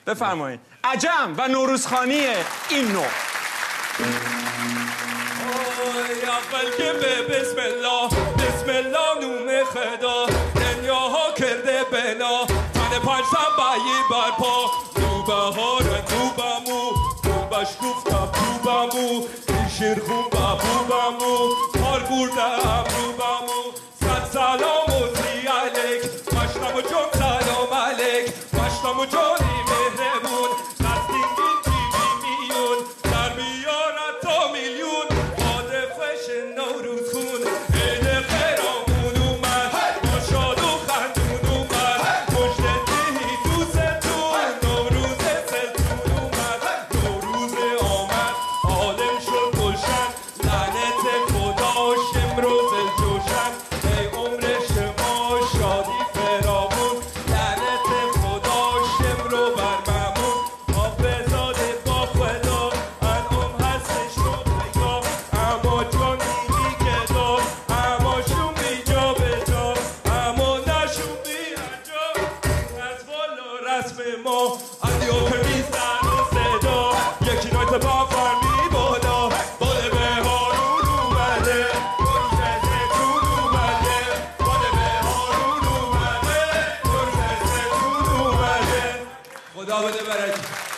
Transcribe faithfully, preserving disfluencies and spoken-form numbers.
بفرمایید. عجم و نوروزخانی این نوع. اول که به بسم الله بسم الله نوم خدا دنیاها کرده بنا تن پنج سنبایی برپا تو بهار تو بمو تو بشکوفتم تو بمو این شیرخون بابو بمو کار بردم رو بمو صد سلام و زی علیک مشتم و جون سلام علیک مشتم و جونی مهربون نستینگین تیوی میون در بیارد تا میلیون باده فش نوروز خون عید خیرامون اومد با شاد و خندون اومد مجد دهی دوستون نوروز سلتون اومد نوروز آمد عالم شد گلشن لعنت خداش امروز الجوشن ای عمر شما شادی فراوون لعنت خداش امرو برممون حافظاده با خدا انعام هستش رو بگا اما جان نیمی که داد اما شون بی جا به جا اما نشون بی انجام از والا رسم ما اندیو که میزن و صدا یکی نایت با فرمی بالا باده به هارون اومده گرزه زیتون اومده باده به هارون اومده گرزه زیتون اومده خدا بده برکت